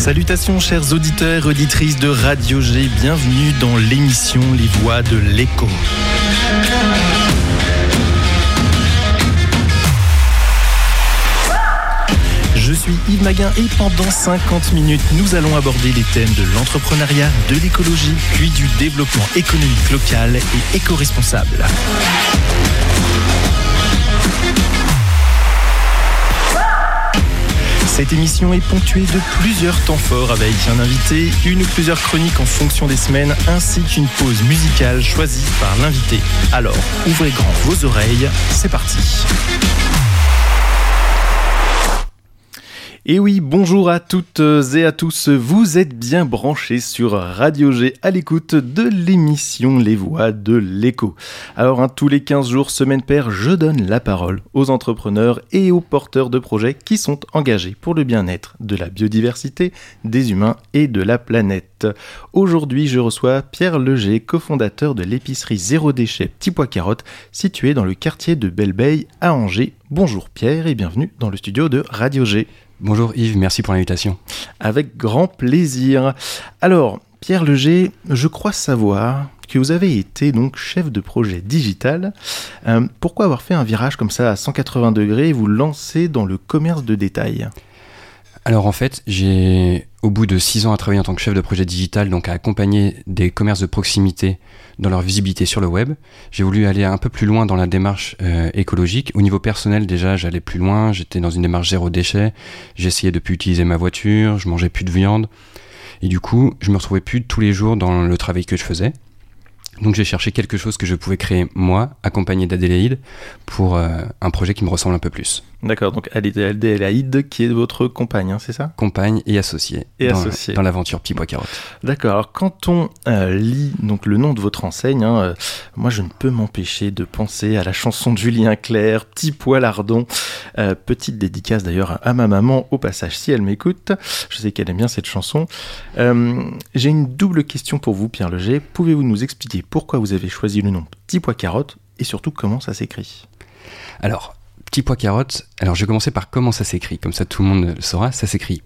Salutations chers auditeurs et auditrices de Radio G, bienvenue dans l'émission Les Voix de l'écho. Je suis Yves Maguin et pendant 50 minutes, nous allons aborder les thèmes de l'entrepreneuriat, de l'écologie, puis du développement économique local et éco-responsable. Cette émission est ponctuée de plusieurs temps forts avec un invité, une ou plusieurs chroniques en fonction des semaines, ainsi qu'une pause musicale choisie par l'invité. Alors, ouvrez grand vos oreilles, c'est parti. Et oui, bonjour à toutes et à tous, vous êtes bien branchés sur Radio G à l'écoute de l'émission Les Voix de l'écho. Alors, tous les 15 jours, semaine paire, je donne la parole aux entrepreneurs et aux porteurs de projets qui sont engagés pour le bien-être de la biodiversité, des humains et de la planète. Aujourd'hui, je reçois Pierre Leger, cofondateur de l'épicerie Zéro Déchet Petit Pois Carotte, située dans le quartier de Belle-Beille à Angers. Bonjour Pierre et bienvenue dans le studio de Radio G. Bonjour Yves, merci pour l'invitation. Avec grand plaisir. Alors, Pierre Leger, je crois savoir que vous avez été donc chef de projet digital. Pourquoi avoir fait un virage comme ça à 180 degrés et vous lancer dans le commerce de détail ? Alors en fait, j'ai, au bout de 6 ans à travailler en tant que chef de projet digital, donc à accompagner des commerces de proximité dans leur visibilité sur le web, j'ai voulu aller un peu plus loin dans la démarche écologique. Au niveau personnel, déjà, j'allais plus loin. J'étais dans une démarche zéro déchet. J'essayais de plus utiliser ma voiture. Je mangeais plus de viande. Et du coup, je me retrouvais plus tous les jours dans le travail que je faisais. Donc j'ai cherché quelque chose que je pouvais créer moi, accompagné d'Adélaïde, pour un projet qui me ressemble un peu plus. D'accord, donc Adélaïde qui est votre compagne, hein, c'est ça ? Compagne et associée, dans l'aventure Petit Pois Carotte. D'accord, alors quand on lit donc, le nom de votre enseigne, moi je ne peux m'empêcher de penser à la chanson de Julien Clerc, Petit Pois Lardon. Petite dédicace d'ailleurs à ma maman au passage si elle m'écoute, je sais qu'elle aime bien cette chanson. J'ai une double question pour vous Pierre Leger, pouvez-vous nous expliquer pourquoi vous avez choisi le nom Petit Pois Carotte et surtout comment ça s'écrit ? Alors, Petit Pois Carotte, alors je vais commencer par comment ça s'écrit, comme ça tout le monde le saura. Ça s'écrit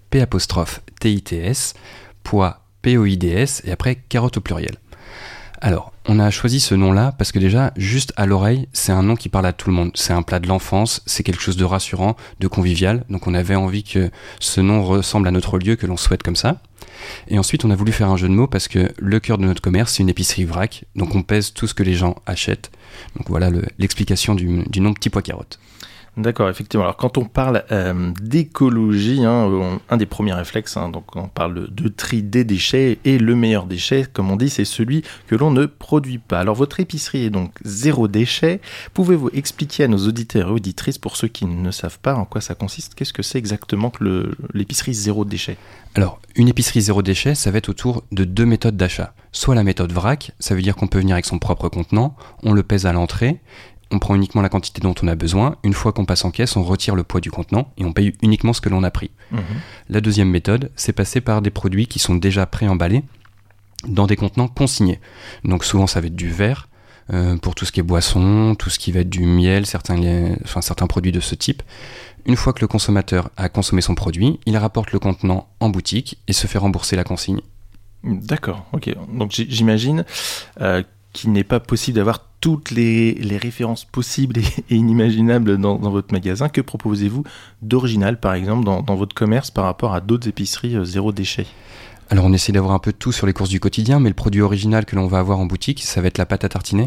P''TITS, pois POIDS et après carotte au pluriel. Alors, on a choisi ce nom-là parce que déjà, juste à l'oreille, c'est un nom qui parle à tout le monde. C'est un plat de l'enfance, c'est quelque chose de rassurant, de convivial. Donc on avait envie que ce nom ressemble à notre lieu, que l'on souhaite comme ça. Et ensuite, on a voulu faire un jeu de mots parce que le cœur de notre commerce, c'est une épicerie vrac. Donc on pèse tout ce que les gens achètent. Donc voilà l'explication du nom Petit Pois Carotte. D'accord, effectivement. Alors quand on parle d'écologie, un des premiers réflexes, donc on parle de tri des déchets et le meilleur déchet, comme on dit, c'est celui que l'on ne produit pas. Alors votre épicerie est donc zéro déchet. Pouvez-vous expliquer à nos auditeurs et auditrices, pour ceux qui ne savent pas en quoi ça consiste, qu'est-ce que c'est exactement que l'épicerie zéro déchet ? Alors, une épicerie zéro déchet, ça va être autour de 2 méthodes d'achat. Soit la méthode vrac, ça veut dire qu'on peut venir avec son propre contenant, on le pèse à l'entrée, on prend uniquement la quantité dont on a besoin. Une fois qu'on passe en caisse, on retire le poids du contenant et on paye uniquement ce que l'on a pris. La deuxième méthode, c'est passer par des produits qui sont déjà pré-emballés dans des contenants consignés. Donc souvent, ça va être du verre, pour tout ce qui est boisson, tout ce qui va être du miel, certains produits de ce type. Une fois que le consommateur a consommé son produit, il rapporte le contenant en boutique et se fait rembourser la consigne. D'accord, ok. Donc j'imagine qu'il n'est pas possible d'avoir toutes les références possibles et inimaginables dans votre magasin. Que proposez-vous d'original, par exemple, dans votre commerce par rapport à d'autres épiceries zéro déchet ? Alors on essaie d'avoir un peu de tout sur les courses du quotidien, mais le produit original que l'on va avoir en boutique, ça va être la pâte à tartiner.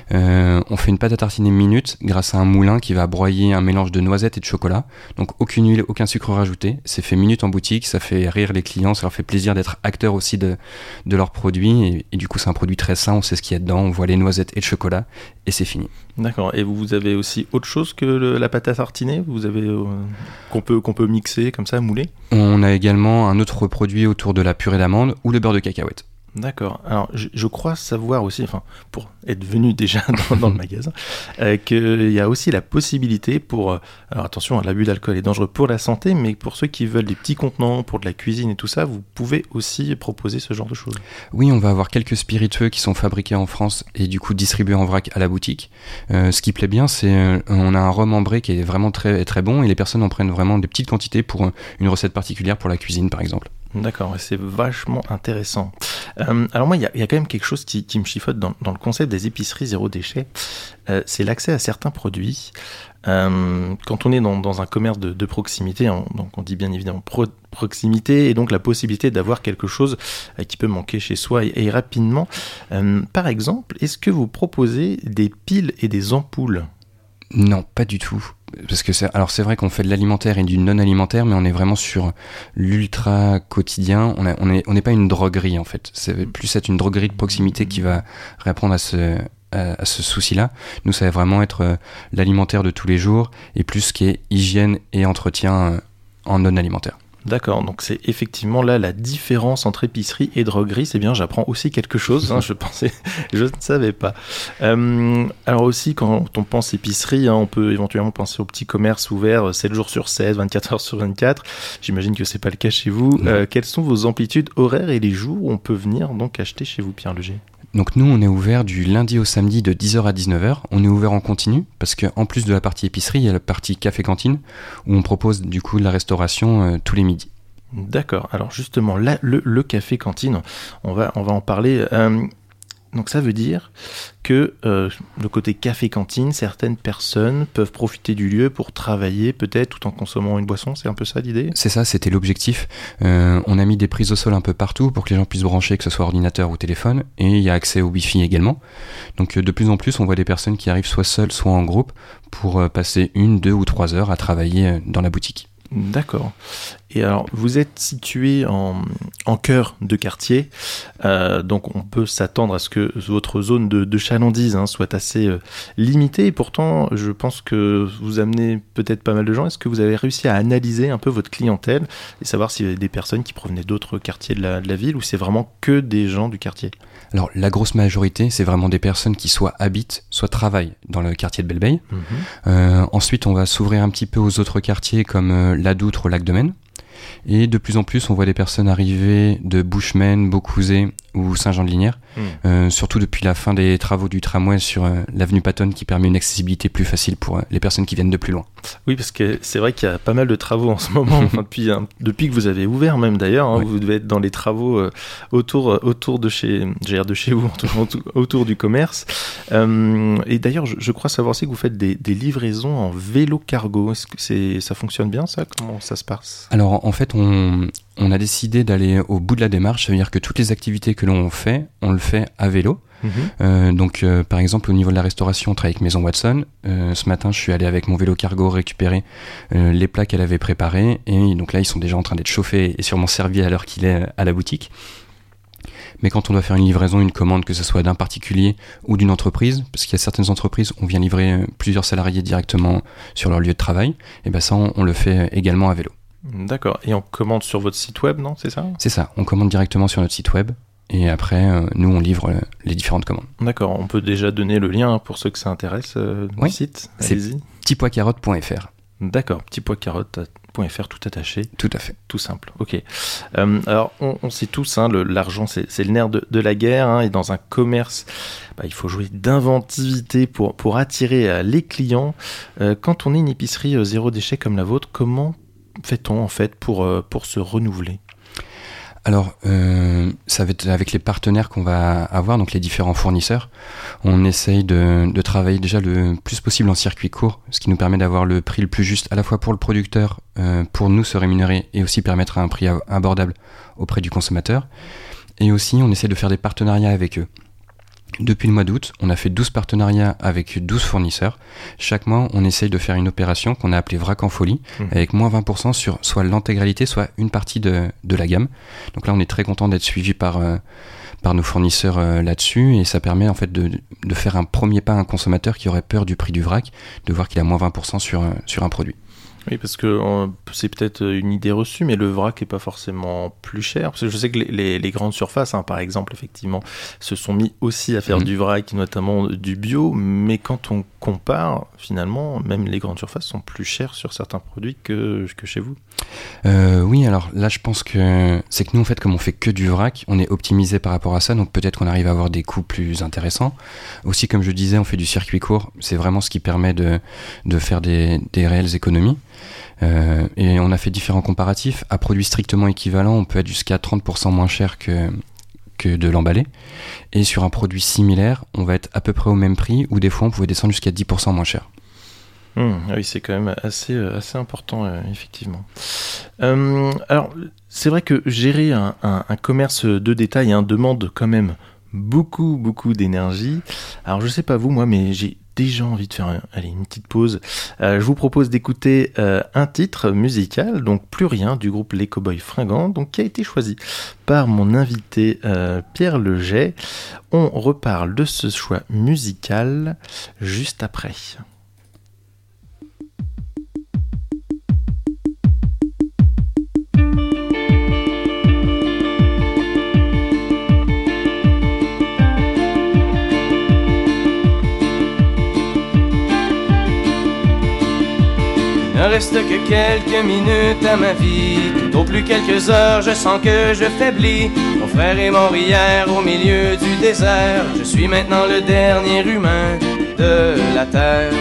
On fait une pâte à tartiner minute grâce à un moulin qui va broyer un mélange de noisettes et de chocolat. Donc aucune huile, aucun sucre rajouté. C'est fait minute en boutique, ça fait rire les clients, ça leur fait plaisir d'être acteurs aussi de leurs produits. Et du coup c'est un produit très sain, on sait ce qu'il y a dedans, on voit les noisettes et le chocolat et c'est fini. D'accord, et vous avez aussi autre chose que la pâte à tartiner vous avez, qu'on peut mixer comme ça, mouler ? On a également un autre produit autour de la purée d'amande ou le beurre de cacahuète. D'accord. Alors, je crois savoir aussi, pour être venu déjà dans le magasin, qu'il y a aussi la possibilité pour... alors attention, l'abus d'alcool est dangereux pour la santé, mais pour ceux qui veulent des petits contenants, pour de la cuisine et tout ça, vous pouvez aussi proposer ce genre de choses. Oui, on va avoir quelques spiritueux qui sont fabriqués en France et du coup distribués en vrac à la boutique. Ce qui plaît bien, c'est on a un rhum ambré qui est vraiment très, très bon et les personnes en prennent vraiment des petites quantités pour une recette particulière pour la cuisine, par exemple. D'accord, c'est vachement intéressant. Alors moi, il y a quand même quelque chose qui me chiffote dans le concept des épiceries zéro déchet. C'est l'accès à certains produits. Quand on est dans un commerce de proximité, donc on dit bien évidemment proximité, et donc la possibilité d'avoir quelque chose qui peut manquer chez soi et rapidement. Par exemple, est-ce que vous proposez des piles et des ampoules ? Non, pas du tout. Parce que c'est vrai qu'on fait de l'alimentaire et du non-alimentaire, mais on est vraiment sur l'ultra quotidien. On n'est pas une droguerie en fait. C'est plus être une droguerie de proximité qui va répondre à ce souci-là. Nous, ça va vraiment être l'alimentaire de tous les jours et plus ce qui est hygiène et entretien en non-alimentaire. D'accord, donc c'est effectivement là la différence entre épicerie et droguerie. C'est bien, j'apprends aussi quelque chose, je ne savais pas. Alors aussi, quand on pense épicerie, on peut éventuellement penser au petit commerce ouvert 7 jours sur 7, 24 heures sur 24. J'imagine que c'est pas le cas chez vous. Quelles sont vos amplitudes horaires et les jours où on peut venir donc acheter chez vous, Pierre Leger ? Donc nous, on est ouvert du lundi au samedi de 10h à 19h. On est ouvert en continu parce qu'en plus de la partie épicerie, il y a la partie café-cantine où on propose du coup de la restauration tous les midis. D'accord. Alors justement, là, le café-cantine, on va en parler. Donc ça veut dire que le côté café-cantine, certaines personnes peuvent profiter du lieu pour travailler peut-être tout en consommant une boisson, c'est un peu ça l'idée ? C'est ça, c'était l'objectif. On a mis des prises au sol un peu partout pour que les gens puissent brancher, que ce soit ordinateur ou téléphone, et il y a accès au Wi-Fi également. Donc de plus en plus, on voit des personnes qui arrivent soit seules, soit en groupe pour passer 1, 2 ou 3 heures à travailler dans la boutique. D'accord. Et alors, vous êtes situé en cœur de quartier, donc on peut s'attendre à ce que votre zone de chalandise soit assez limitée, et pourtant, je pense que vous amenez peut-être pas mal de gens. Est-ce que vous avez réussi à analyser un peu votre clientèle et savoir s'il y avait des personnes qui provenaient d'autres quartiers de la ville, ou c'est vraiment que des gens du quartier ? Alors, la grosse majorité, c'est vraiment des personnes qui soit habitent, soit travaillent dans le quartier de Belle-Beille. Ensuite, on va s'ouvrir un petit peu aux autres quartiers comme la Doutre, Lac de Maine. Et de plus en plus, on voit des personnes arriver de Bushman, Beaucouzé ou Saint-Jean-de-Linières, surtout depuis la fin des travaux du tramway sur l'avenue Patton qui permet une accessibilité plus facile pour les personnes qui viennent de plus loin. Oui, parce que c'est vrai qu'il y a pas mal de travaux en ce moment, depuis que vous avez ouvert même d'ailleurs, oui. Vous devez être dans les travaux autour de chez vous, autour du commerce. Et d'ailleurs, je crois savoir aussi que vous faites des livraisons en vélo cargo. Est-ce que ça fonctionne bien ça ? Comment ça se passe ? Alors en fait, on a décidé d'aller au bout de la démarche, ça veut dire que toutes les activités que l'on fait, on le fait à vélo. Donc par exemple au niveau de la restauration, on travaille avec Maison Watson. Ce matin je suis allé avec mon vélo cargo récupérer les plats qu'elle avait préparés, et donc là ils sont déjà en train d'être chauffés et sûrement servis à l'heure qu'il est à la boutique. Mais quand on doit faire une livraison, une commande, que ce soit d'un particulier ou d'une entreprise, parce qu'il y a certaines entreprises où on vient livrer plusieurs salariés directement sur leur lieu de travail, et ben ça on le fait également à vélo. D'accord, et on commande sur votre site web, non ? C'est ça ? C'est ça, on commande directement sur notre site web. Et après, nous, on livre les différentes commandes. D'accord, on peut déjà donner le lien pour ceux que ça intéresse du site. Allez-y. C'est petitpoiscarotte.fr. D'accord, petitpoiscarotte.fr, tout attaché. Tout à fait. Tout simple, ok. Alors, on sait tous, l'argent, c'est le nerf de la guerre, et dans un commerce, il faut jouer d'inventivité pour attirer les clients. Quand on est une épicerie zéro déchet comme la vôtre, comment fait-on en fait pour se renouveler ? Alors, ça va être avec les partenaires qu'on va avoir, donc les différents fournisseurs. On essaye de travailler déjà le plus possible en circuit court, ce qui nous permet d'avoir le prix le plus juste à la fois pour le producteur, pour nous se rémunérer et aussi permettre un prix abordable auprès du consommateur. Et aussi, on essaie de faire des partenariats avec eux. Depuis le mois d'août, on a fait 12 partenariats avec 12 fournisseurs. Chaque mois, on essaye de faire une opération qu'on a appelée Vrac en folie, avec moins 20% sur soit l'intégralité, soit une partie de la gamme. Donc là, on est très content d'être suivi par nos fournisseurs là-dessus, et ça permet en fait de faire un premier pas à un consommateur qui aurait peur du prix du vrac, de voir qu'il a moins 20% sur un produit. Oui, parce que c'est peut-être une idée reçue, mais le vrac n'est pas forcément plus cher. Parce que je sais que les grandes surfaces, par exemple, effectivement, se sont mis aussi à faire du vrac, notamment du bio, mais quand on compare, finalement, même les grandes surfaces sont plus chères sur certains produits que chez vous. Oui, alors là, je pense que c'est que nous, en fait, comme on fait que du vrac, on est optimisé par rapport à ça, donc peut-être qu'on arrive à avoir des coûts plus intéressants. Aussi, comme je disais, on fait du circuit court, c'est vraiment ce qui permet de faire des réelles économies. Et on a fait différents comparatifs. À produit strictement équivalent, on peut être jusqu'à 30% moins cher que de l'emballé. Et sur un produit similaire, on va être à peu près au même prix, ou des fois on pouvait descendre jusqu'à 10% moins cher. Oui, c'est quand même assez important, effectivement. Alors, c'est vrai que gérer un commerce de détail demande quand même beaucoup d'énergie. Alors, je sais pas vous, moi, mais j'ai déjà envie de faire une petite pause. Je vous propose d'écouter un titre musical, donc Plus rien, du groupe Les Cowboys Fringants, donc qui a été choisi par mon invité Pierre Leget. On reparle de ce choix musical juste après. Ne reste que quelques minutes à ma vie, tout au plus quelques heures, je sens que je faiblis. Mon frère est mort hier au milieu du désert, je suis maintenant le dernier humain de la terre.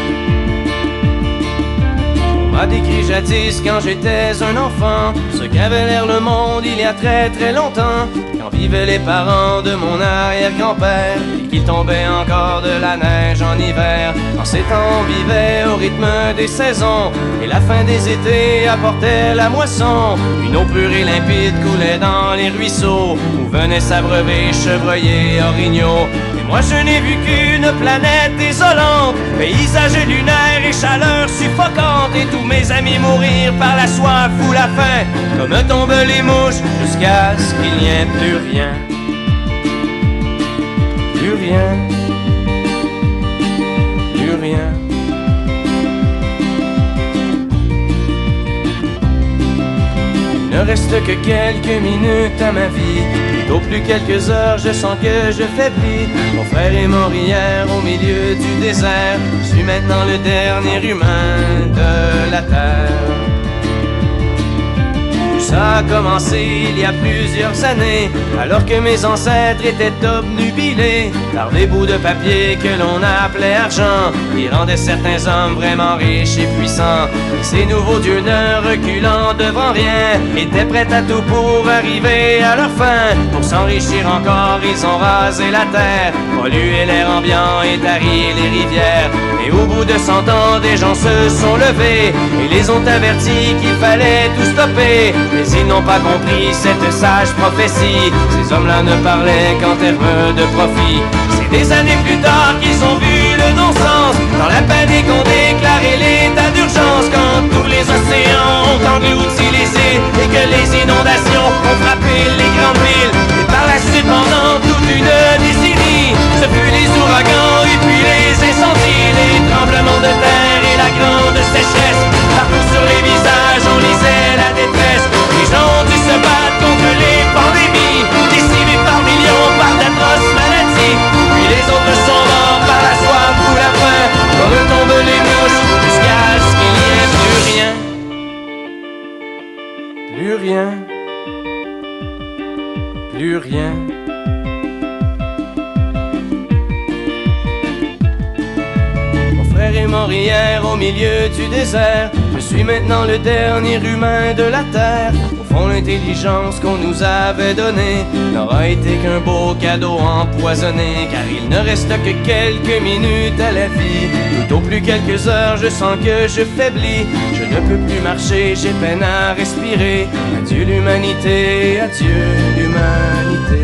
On m'a décrit jadis quand j'étais un enfant, ce qu'avait l'air le monde il y a très longtemps, quand vivaient les parents de mon arrière-grand-père, et qu'il tombait encore de la neige en hiver. En ces temps on vivait au rythme des saisons, et la fin des étés apportait la moisson. Une eau pure et limpide coulait dans les ruisseaux, où venaient s'abreuver chevreuils, orignaux. Et moi je n'ai vu qu'une planète désolante, paysage lunaire et chaleur suffocante, et tous mes amis mourir par la soif ou la faim, comme tombent les mouches, jusqu'à ce qu'il n'y ait plus rien. Plus rien. Plus rien. Il ne reste que quelques minutes à ma vie, tout au plus quelques heures, je sens que je faiblis. Mon frère est mort hier au milieu du désert, je suis maintenant le dernier humain de la terre. Ça a commencé il y a plusieurs années, alors que mes ancêtres étaient obnubilés par des bouts de papier que l'on appelait argent, qui rendaient certains hommes vraiment riches et puissants. Et ces nouveaux dieux ne reculant devant rien, étaient prêts à tout pour arriver à leur fin. Pour s'enrichir encore, ils ont rasé la terre, pollué l'air ambiant et tari les rivières. Et au bout de 100 ans, des gens se sont levés et les ont avertis qu'il fallait tout stopper. Mais ils n'ont pas compris cette sage prophétie, ces hommes-là ne parlaient qu'en termes de profit. C'est des années plus tard qu'ils ont vu le non-sens, dans la panique on déclarait l'état d'urgence, quand tous les océans ont englouti les îles et que les inondations ont frappé les grandes villes. Et par la suite pendant toute une décennie, ce fut les ouragans et puis les incendies, les tremblements de terre et la grande sécheresse. Partout sur les visages on lisait la détresse. Les gens ont dû se battre contre les pandémies, décimés par millions par d'atroces maladies. Puis les autres sont morts par la soif ou la faim, comme tombent les mouches, jusqu'à ce qu'il n'y ait plus rien. Plus rien. Plus rien. Mon frère est mort hier au milieu du désert, je suis maintenant le dernier humain de la terre. Au fond, l'intelligence qu'on nous avait donnée n'aura été qu'un beau cadeau empoisonné, car il ne reste que quelques minutes à la vie, tout au plus quelques heures, je sens que je faiblis. Je ne peux plus marcher, j'ai peine à respirer. Adieu l'humanité, adieu l'humanité.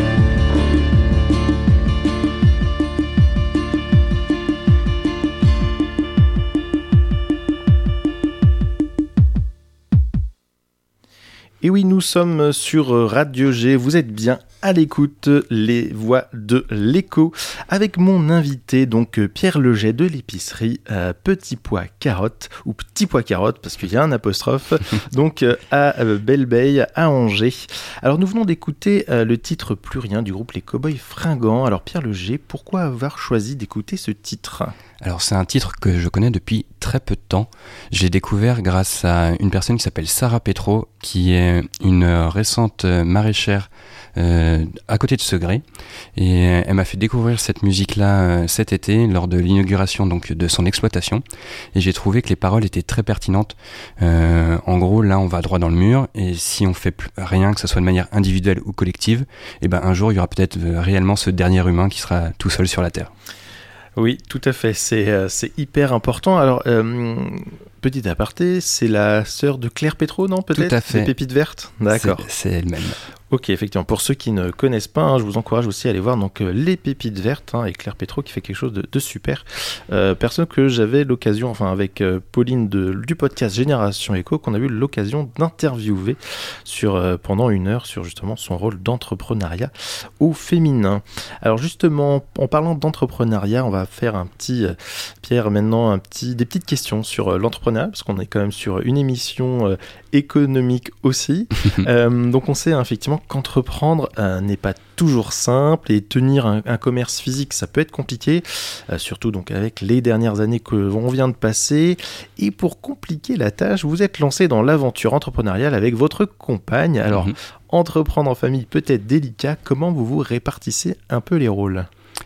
Et oui, nous sommes sur Radio G, vous êtes bien à l'écoute, les voix de l'écho, avec mon invité, donc Pierre Leget de l'épicerie Petit Pois Carotte, ou Petit Pois Carotte, parce qu'il y a un apostrophe, donc à Belle-Beille, à Angers. Alors nous venons d'écouter le titre Plus rien du groupe Les Cowboys Fringants. Alors Pierre Leget, pourquoi avoir choisi d'écouter ce titre ? Alors c'est un titre que je connais depuis très peu de temps. J'ai découvert grâce à une personne qui s'appelle Sarah Petro, qui est une récente maraîchère à côté de Segré, et elle m'a fait découvrir cette musique-là cet été lors de l'inauguration donc de son exploitation, et j'ai trouvé que les paroles étaient très pertinentes. En gros, là on va droit dans le mur, et si on fait rien, que ce soit de manière individuelle ou collective, et ben un jour il y aura peut-être réellement ce dernier humain qui sera tout seul sur la terre. Oui, tout à fait, c'est hyper important. Alors, petit aparté, c'est la sœur de Claire Petro, non, peut-être? Tout à fait. Des Pépites Vertes. D'accord. C'est elle-même. Ok, effectivement. Pour ceux qui ne connaissent pas, je vous encourage aussi à aller voir donc les Pépites Vertes et Claire Petro qui fait quelque chose de super. Personne que j'avais l'occasion, avec Pauline du podcast Génération Echo, qu'on a eu l'occasion d'interviewer pendant 1 heure sur justement son rôle d'entrepreneuriat au féminin. Alors justement, en parlant d'entrepreneuriat, on va faire Pierre, maintenant des petites questions sur l'entrepreneuriat, parce qu'on est quand même sur une émission économique aussi. Donc on sait effectivement qu'entreprendre n'est pas toujours simple, et tenir un commerce physique, ça peut être compliqué, surtout donc avec les dernières années que l'on vient de passer. Et pour compliquer la tâche, vous êtes lancé dans l'aventure entrepreneuriale avec votre compagne. Alors, entreprendre en famille peut être délicat. Comment vous répartissez un peu les rôles ?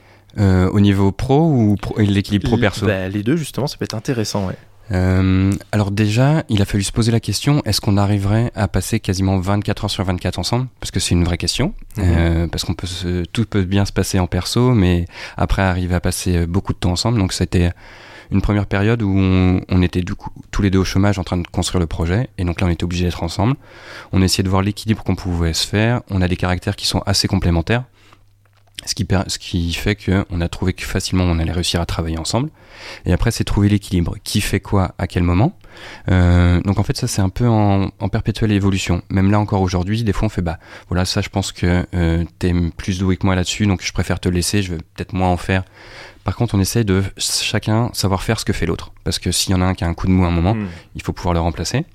Au niveau pro ou l'équilibre pro-perso ? Les deux, justement, ça peut être intéressant, ouais. Alors déjà, il a fallu se poser la question, est-ce qu'on arriverait à passer quasiment 24 heures sur 24 ensemble ? Parce que c'est une vraie question, parce qu'on tout peut bien se passer en perso, mais après arriver à passer beaucoup de temps ensemble. Donc c'était une première période où on était du coup tous les deux au chômage en train de construire le projet, et donc là on était obligés d'être ensemble. On essayait de voir l'équilibre qu'on pouvait se faire. On a des caractères qui sont assez complémentaires, ce qui fait qu'on a trouvé que facilement on allait réussir à travailler ensemble. Et après, c'est trouver l'équilibre. Qui fait quoi à quel moment. Donc en fait, ça c'est un peu en perpétuelle évolution. Même là encore aujourd'hui, des fois on fait voilà, ça je pense que t'es plus doué que moi là-dessus, donc je préfère te laisser, je vais peut-être moins en faire. Par contre, on essaye de chacun savoir faire ce que fait l'autre. Parce que s'il y en a un qui a un coup de mou à un moment, il faut pouvoir le remplacer.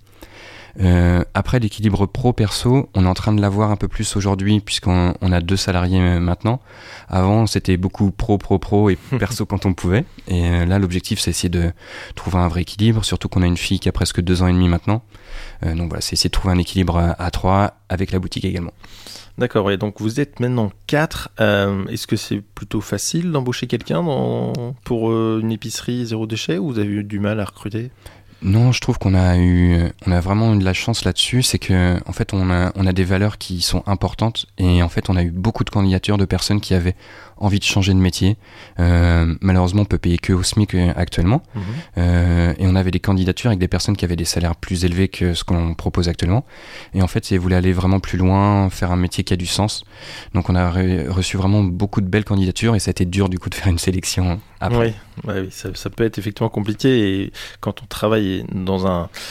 Après, l'équilibre pro-perso, on est en train de l'avoir un peu plus aujourd'hui, puisqu'on a 2 salariés maintenant. Avant, c'était beaucoup pro et perso quand on pouvait. Et là, l'objectif, c'est essayer de trouver un vrai équilibre, surtout qu'on a une fille qui a presque 2 ans et demi maintenant. Donc voilà, c'est essayer de trouver un équilibre à 3 avec la boutique également. D'accord, ouais, donc vous êtes maintenant 4. Est-ce que c'est plutôt facile d'embaucher quelqu'un pour une épicerie zéro déchet, ou vous avez eu du mal à recruter ? Non, je trouve qu'on a vraiment eu de la chance là-dessus. C'est que en fait, on a des valeurs qui sont importantes, et en fait, on a eu beaucoup de candidatures de personnes qui avaient envie de changer de métier. Malheureusement, on peut payer que au SMIC actuellement, et on avait des candidatures avec des personnes qui avaient des salaires plus élevés que ce qu'on propose actuellement. Et en fait, ils voulaient aller vraiment plus loin, faire un métier qui a du sens. Donc, on a reçu vraiment beaucoup de belles candidatures, et ça a été dur du coup de faire une sélection après. Oui, ça peut être effectivement compliqué, et quand on travaille dans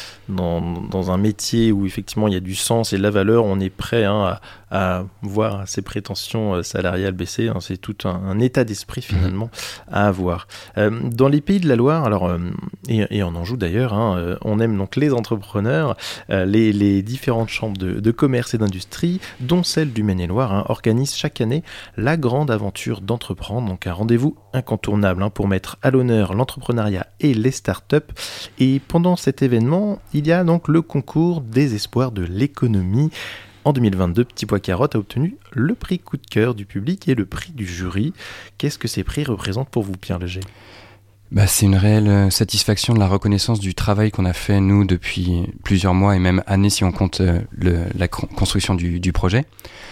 un métier où effectivement il y a du sens et de la valeur, on est prêt à voir ses prétentions salariales baisser. C'est tout un état d'esprit finalement à avoir. Dans les Pays de la Loire, alors et en Anjou d'ailleurs, on aime donc les entrepreneurs. Les différentes chambres de commerce et d'industrie, dont celle du Maine-et-Loire, organisent chaque année la grande aventure d'entreprendre. Donc un rendez-vous incontournable pour mettre à l'honneur l'entrepreneuriat et les startups. Et pendant cet événement, il y a donc le concours des espoirs de l'économie. En 2022, Petit Pois Carotte a obtenu le prix coup de cœur du public et le prix du jury. Qu'est-ce que ces prix représentent pour vous, Pierre Léger ? C'est une réelle satisfaction de la reconnaissance du travail qu'on a fait, nous, depuis plusieurs mois et même années, si on compte la construction du projet.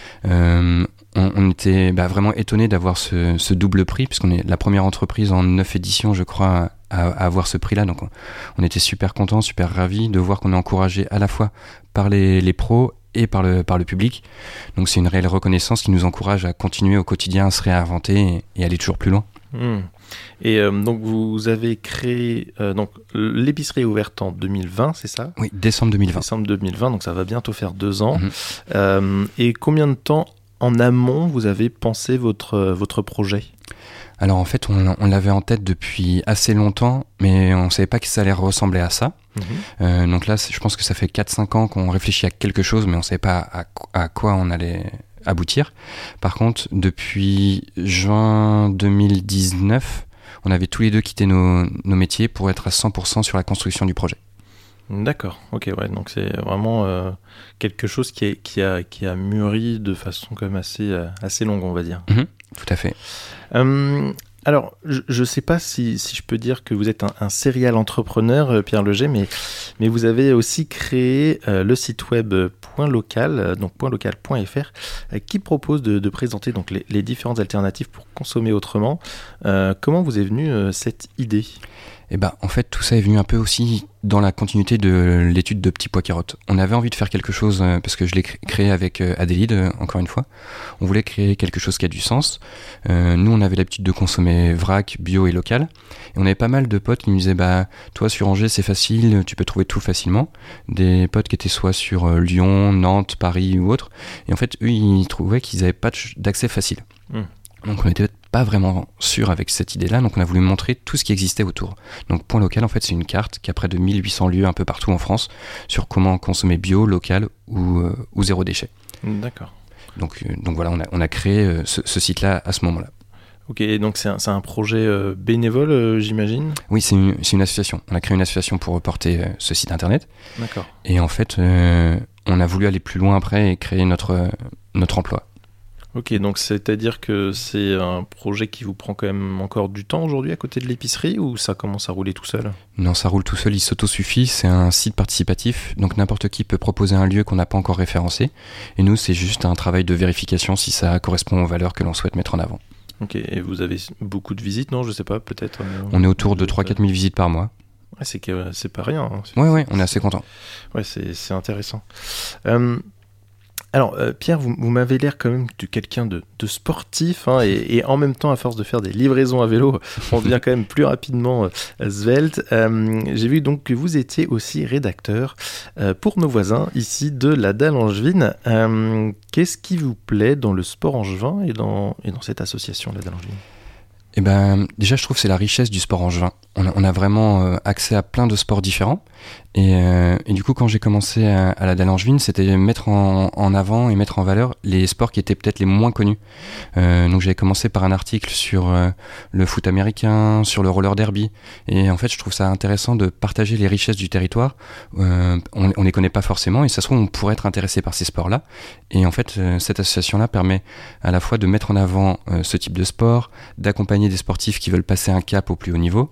On était vraiment étonnés d'avoir ce double prix, puisqu'on est la première entreprise en 9 éditions, je crois, à avoir ce prix-là. Donc on était super contents, super ravis de voir qu'on est encouragé à la fois par les pros et par le public. Donc c'est une réelle reconnaissance qui nous encourage à continuer au quotidien, à se réinventer et aller toujours plus loin. Et donc vous avez créé donc l'épicerie est ouverte en 2020, c'est ça ? Oui, décembre 2020. Décembre 2020, donc ça va bientôt faire 2 ans. Et combien de temps en amont vous avez pensé votre projet ? Alors en fait, on l'avait en tête depuis assez longtemps, mais on ne savait pas que ça allait ressembler à ça. Donc là, je pense que ça fait 4-5 ans qu'on réfléchit à quelque chose, mais on ne savait pas à quoi on allait aboutir. Par contre, depuis juin 2019, on avait tous les deux quitté nos métiers pour être à 100% sur la construction du projet. D'accord, ok, ouais, donc c'est vraiment quelque chose qui a mûri de façon quand même assez longue, on va dire. Tout à fait. Alors, je ne sais pas si je peux dire que vous êtes un serial entrepreneur, Pierre Leger, mais vous avez aussi créé le site web Point Local, donc pointlocal.fr, qui propose de présenter donc les différentes alternatives pour consommer autrement. Comment vous est venue cette idée ? Eh ben, en fait, tout ça est venu un peu aussi dans la continuité de l'étude de Petits Pois Carottes. On avait envie de faire quelque chose, parce que je l'ai créé avec Adélide, encore une fois. On voulait créer quelque chose qui a du sens. Nous, on avait l'habitude de consommer vrac, bio et local. Et on avait pas mal de potes qui nous disaient, toi, sur Angers, c'est facile, tu peux trouver tout facilement. Des potes qui étaient soit sur Lyon, Nantes, Paris ou autre. Et en fait, eux, ils trouvaient qu'ils n'avaient pas d'accès facile. Donc on n'était pas vraiment sûr avec cette idée-là, donc on a voulu montrer tout ce qui existait autour. Donc Point Local, en fait, c'est une carte qui a près de 1800 lieux un peu partout en France sur comment consommer bio, local ou zéro déchet. D'accord. Donc voilà, on a créé ce site-là à ce moment-là. Ok, donc c'est un projet bénévole, j'imagine ? Oui, c'est une association. On a créé une association pour porter ce site internet. D'accord. Et en fait, on a voulu aller plus loin après et créer notre emploi. Ok, donc c'est-à-dire que c'est un projet qui vous prend quand même encore du temps aujourd'hui à côté de l'épicerie, ou ça commence à rouler tout seul ? Non, ça roule tout seul, il s'autosuffit, c'est un site participatif, donc n'importe qui peut proposer un lieu qu'on n'a pas encore référencé, et nous c'est juste un travail de vérification si ça correspond aux valeurs que l'on souhaite mettre en avant. Ok, et vous avez beaucoup de visites, non ? Je sais pas, peut-être on est autour de 3-4 000 visites par mois. Ouais, c'est pas rien. Hein. Ouais, on est assez content. Ouais, c'est intéressant. Alors, Pierre, vous m'avez l'air quand même de quelqu'un de sportif, hein, et en même temps, à force de faire des livraisons à vélo, on devient quand même plus rapidement svelte. J'ai vu donc que vous étiez aussi rédacteur pour nos voisins ici de la Dalle Angevine. Qu'est-ce qui vous plaît dans le sport angevin et dans cette association, la Dalle Angevine ? Eh ben, déjà, je trouve que c'est la richesse du sport angevin. On a vraiment accès à plein de sports différents. Et du coup, quand j'ai commencé à la Dalle Angevine, c'était mettre en avant et mettre en valeur les sports qui étaient peut-être les moins connus. Donc j'avais commencé par un article sur le foot américain, sur le roller derby. Et en fait, je trouve ça intéressant de partager les richesses du territoire. On les connaît pas forcément, et ça se trouve, on pourrait être intéressé par ces sports-là. Et en fait, cette association-là permet à la fois de mettre en avant ce type de sport, d'accompagner des sportifs qui veulent passer un cap au plus haut niveau,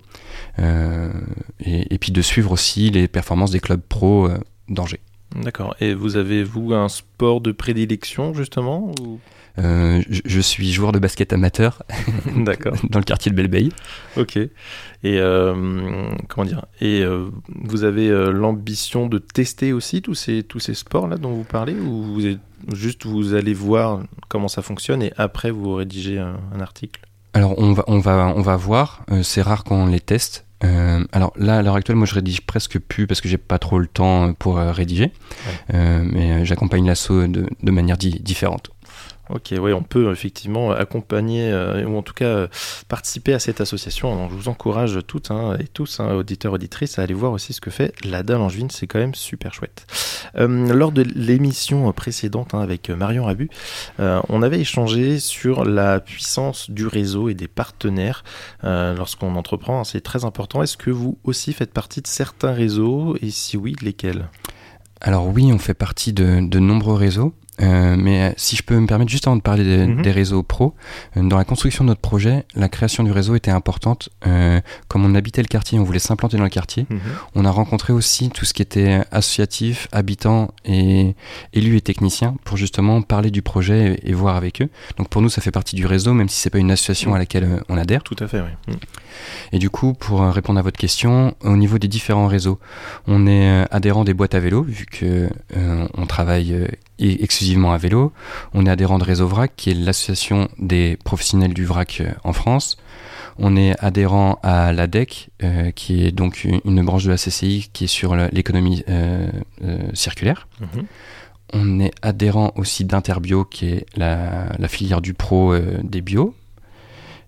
et puis de suivre aussi les performances des clubs pro d'Angers. D'accord. Et vous avez, un sport de prédilection, justement, ou... Je suis joueur de basket amateur. D'accord. Dans le quartier de Belleveille. Ok. Et comment dire ? Et vous avez l'ambition de tester aussi tous ces sports-là dont vous parlez, ou vous allez voir comment ça fonctionne et après vous rédigez un article ? Alors on va voir. C'est rare qu'on les teste. Alors là, à l'heure actuelle, moi je rédige presque plus parce que j'ai pas trop le temps pour rédiger. Ouais. Mais j'accompagne l'asso de manière différente. Ok, oui, on peut effectivement accompagner ou en tout cas participer à cette association. Alors, je vous encourage toutes et tous, auditeurs, auditrices, à aller voir aussi ce que fait la Dalle Angevine. C'est quand même super chouette. Lors de l'émission précédente avec Marion Rabu, on avait échangé sur la puissance du réseau et des partenaires lorsqu'on entreprend. C'est très important. Est-ce que vous aussi faites partie de certains réseaux, et si oui, lesquels ? Alors oui, on fait partie de nombreux réseaux. Mais si je peux me permettre, juste avant de parler des réseaux pro, dans la construction de notre projet, la création du réseau était importante. Comme on habitait le quartier, on voulait s'implanter dans le quartier. On a rencontré aussi tout ce qui était associatif, habitants et élus et techniciens pour justement parler du projet et voir avec eux. Donc pour nous, ça fait partie du réseau, même si c'est pas une association à laquelle on adhère. Tout à fait, oui. Et du coup, pour répondre à votre question, au niveau des différents réseaux, on est adhérent des boîtes à vélo, vu que on travaille exclusivement à vélo. On est adhérent de Réseau Vrac, qui est l'association des professionnels du vrac en France. On est adhérent à l'ADEC, qui est donc une branche de la CCI qui est sur l'économie circulaire. On est adhérent aussi d'Interbio, qui est la filière du pro des bio.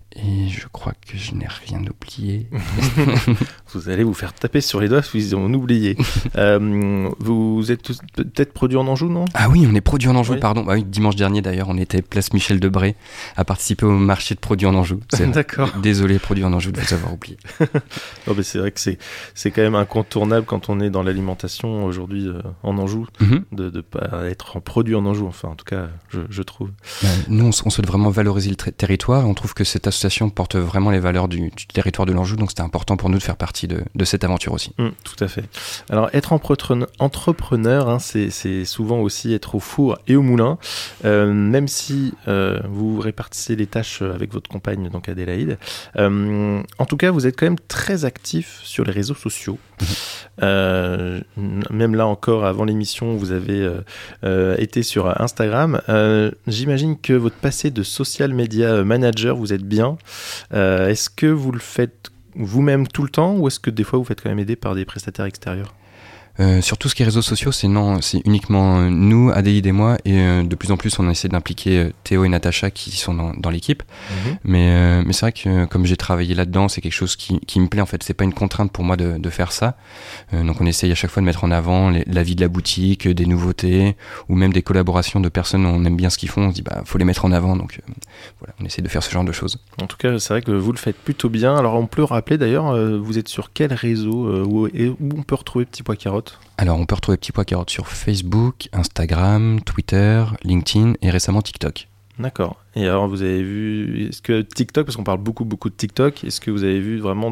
Et je crois que je n'ai rien oublié. Vous allez vous faire taper sur les doigts si vous en oubliez. Vous êtes tous peut-être produits en Anjou, non ? Ah oui, on est produits en Anjou, Oui. pardon. Oui, dimanche dernier d'ailleurs, on était place Michel Debré à participer au marché de produits en Anjou. D'accord. Désolé, produits en Anjou, de vous avoir oublié. Non, mais c'est vrai que c'est quand même incontournable quand on est dans l'alimentation aujourd'hui en Anjou, de ne pas être en produit en Anjou, enfin en tout cas je trouve. Nous, on souhaite vraiment valoriser le territoire. On trouve que cette association porte vraiment les valeurs du territoire de l'Anjou, donc c'était important pour nous de faire partie de cette aventure aussi. Tout à fait. Alors être entrepreneur, hein, c'est souvent aussi être au four et au moulin, même si vous répartissez les tâches avec votre compagne, donc Adélaïde. En tout cas, vous êtes quand même très actif sur les réseaux sociaux. Même là encore, avant l'émission, vous avez été sur Instagram. J'imagine que votre passé de social media manager, vous êtes bien. Est-ce que vous le faites vous-même tout le temps ou est-ce que des fois vous faites quand même aider par des prestataires extérieurs ? Sur tout ce qui est réseaux sociaux, c'est uniquement nous, Adélaïde et moi, et de plus en plus on essaie d'impliquer Théo et Natacha qui sont dans l'équipe. Mais c'est vrai que comme j'ai travaillé là-dedans, c'est quelque chose qui me plaît en fait. C'est pas une contrainte pour moi de faire ça. Donc on essaye à chaque fois de mettre en avant la vie de la boutique, des nouveautés, ou même des collaborations de personnes où on aime bien ce qu'ils font. On se dit faut les mettre en avant. Donc voilà, on essaie de faire ce genre de choses. En tout cas, c'est vrai que vous le faites plutôt bien. Alors on peut rappeler d'ailleurs, vous êtes sur quel réseau où on peut retrouver Petit Pois Carotte ? Alors, on peut retrouver Petit Pois Carotte sur Facebook, Instagram, Twitter, LinkedIn et récemment TikTok. D'accord. Et alors, vous avez vu, est-ce que TikTok, parce qu'on parle beaucoup de TikTok, est-ce que vous avez vu vraiment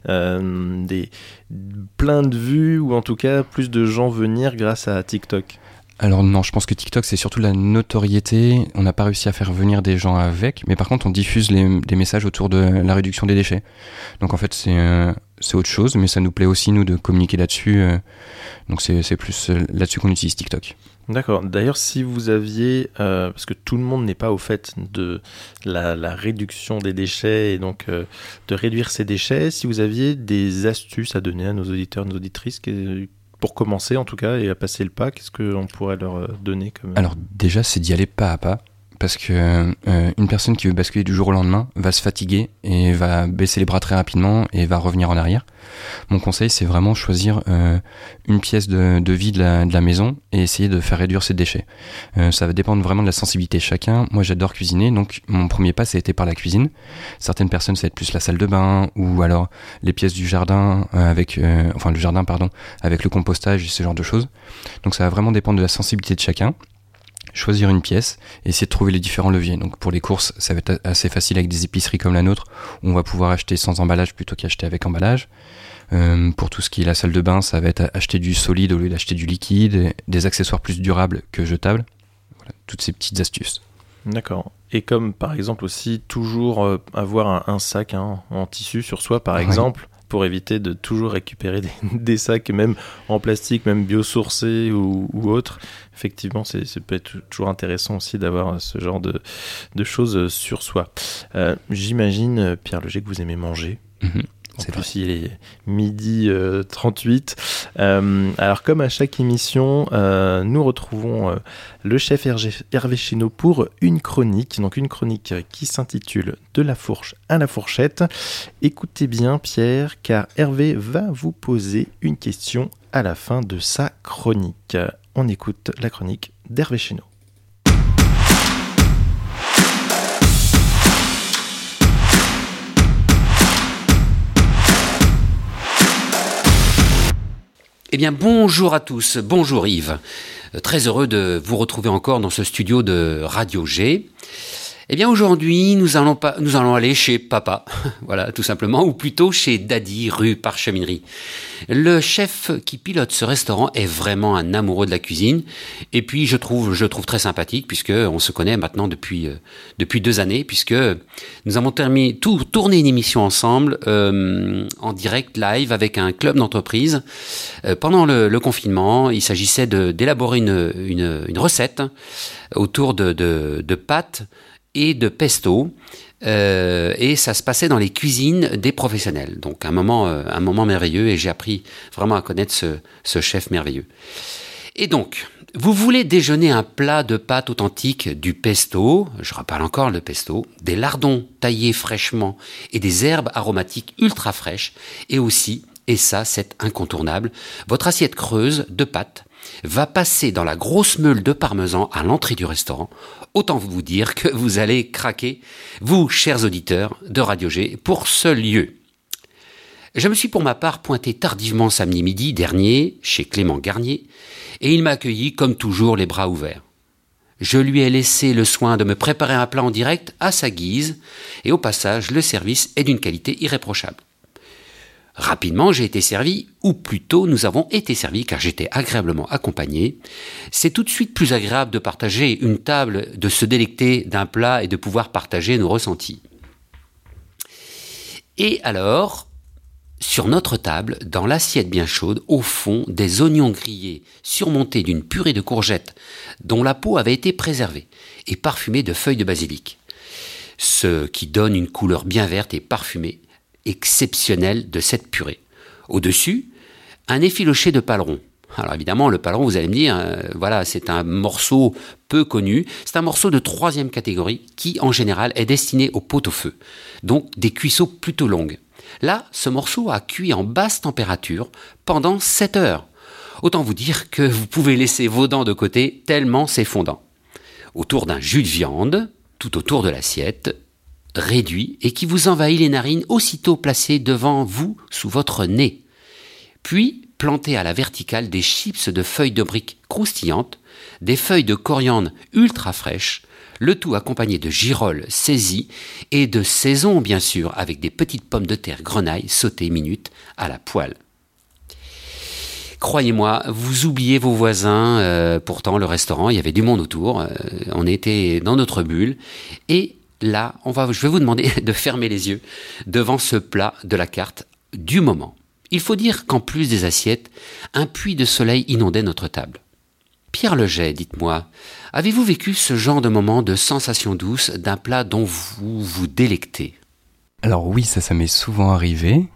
plein de vues ou en tout cas plus de gens venir grâce à TikTok ? Alors non, je pense que TikTok, c'est surtout la notoriété. On n'a pas réussi à faire venir des gens avec, mais par contre, on diffuse des messages autour de la réduction des déchets. Donc en fait, c'est autre chose, mais ça nous plaît aussi, nous, de communiquer là-dessus. Donc c'est plus là-dessus qu'on utilise TikTok. D'accord. D'ailleurs, si vous aviez, parce que tout le monde n'est pas au fait de la réduction des déchets et donc de réduire ces déchets, si vous aviez des astuces à donner à nos auditeurs, nos auditrices, pour commencer en tout cas et à passer le pas, qu'est-ce qu'on pourrait leur donner comme... Alors déjà, c'est d'y aller pas à pas. Parce que une personne qui veut basculer du jour au lendemain va se fatiguer et va baisser les bras très rapidement et va revenir en arrière. Mon conseil, c'est vraiment choisir une pièce de vie de la maison et essayer de faire réduire ses déchets. Ça va dépendre vraiment de la sensibilité de chacun. Moi, j'adore cuisiner, donc mon premier pas, ça a été par la cuisine. Certaines personnes, ça va être plus la salle de bain ou alors les pièces du jardin avec le compostage et ce genre de choses. Donc ça va vraiment dépendre de la sensibilité de chacun. Choisir une pièce et essayer de trouver les différents leviers. Donc pour les courses, ça va être assez facile avec des épiceries comme la nôtre où on va pouvoir acheter sans emballage plutôt qu'acheter avec emballage. Pour tout ce qui est la salle de bain, ça va être acheter du solide au lieu d'acheter du liquide, des accessoires plus durables que jetables. Voilà, toutes ces petites astuces. D'accord. Et comme par exemple aussi toujours avoir un sac en tissu sur soi par exemple, pour éviter de toujours récupérer des sacs, même en plastique, même biosourcés ou autres. Effectivement, ça peut être toujours intéressant aussi d'avoir ce genre de choses sur soi. J'imagine, Pierre Leger, que vous aimez manger. En plus, il est 12h38. Alors, comme à chaque émission, nous retrouvons le chef Hervé Chénaud pour une chronique. Donc, une chronique qui s'intitule « De la fourche à la fourchette ». Écoutez bien, Pierre, car Hervé va vous poser une question à la fin de sa chronique. On écoute la chronique d'Hervé Chénaud. Eh bien, bonjour à tous, bonjour Yves. Très heureux de vous retrouver encore dans ce studio de Radio G. Eh bien, aujourd'hui, nous allons aller chez Papa, voilà, tout simplement, ou plutôt chez Daddy, rue Parcheminerie. Le chef qui pilote ce restaurant est vraiment un amoureux de la cuisine, et puis je trouve très sympathique, puisque on se connaît maintenant depuis 2 années, puisque nous avons tourné une émission ensemble, en direct live avec un club d'entreprise. Pendant le confinement, il s'agissait d'élaborer une recette autour de pâtes et de pesto, et ça se passait dans les cuisines des professionnels. Donc un moment merveilleux, et j'ai appris vraiment à connaître ce chef merveilleux. Et donc, Vous voulez déjeuner un plat de pâtes authentique, du pesto, je rappelle encore le pesto, des lardons taillés fraîchement et des herbes aromatiques ultra fraîches, et aussi, et ça c'est incontournable, votre assiette creuse de pâtes va passer dans la grosse meule de parmesan à l'entrée du restaurant. Autant vous dire que vous allez craquer, vous, chers auditeurs de Radio G, pour ce lieu. Je me suis pour ma part pointé tardivement samedi midi dernier chez Clément Garnier et il m'a accueilli comme toujours les bras ouverts. Je lui ai laissé le soin de me préparer un plat en direct à sa guise et au passage le service est d'une qualité irréprochable. Rapidement j'ai été servi, ou plutôt nous avons été servis car j'étais agréablement accompagné. C'est tout de suite plus agréable de partager une table, de se délecter d'un plat et de pouvoir partager nos ressentis. Et alors, sur notre table, dans l'assiette bien chaude, au fond, des oignons grillés surmontés d'une purée de courgettes dont la peau avait été préservée et parfumée de feuilles de basilic. Ce qui donne une couleur bien verte et parfumée, exceptionnelle de cette purée. Au-dessus, un effiloché de paleron. Alors évidemment, le paleron, vous allez me dire, voilà, c'est un morceau peu connu. C'est un morceau de 3e catégorie qui, en général, est destiné au pot-au-feu. Donc, des cuissons plutôt longues. Là, ce morceau a cuit en basse température pendant 7 heures. Autant vous dire que vous pouvez laisser vos dents de côté tellement c'est fondant. Autour d'un jus de viande, tout autour de l'assiette, réduit et qui vous envahit les narines aussitôt placé devant vous sous votre nez. Puis, planté à la verticale des chips de feuilles de briques croustillantes, des feuilles de coriandre ultra fraîches, le tout accompagné de girolles saisies et de saison bien sûr, avec des petites pommes de terre grenaille sautées minutes à la poêle. Croyez-moi, vous oubliez vos voisins, pourtant le restaurant, il y avait du monde autour, on était dans notre bulle, et là, je vais vous demander de fermer les yeux devant ce plat de la carte du moment. Il faut dire qu'en plus des assiettes, un puits de soleil inondait notre table. Pierre Leget, dites-moi, avez-vous vécu ce genre de moment de sensation douce d'un plat dont vous vous délectez ? Alors oui, ça m'est souvent arrivé.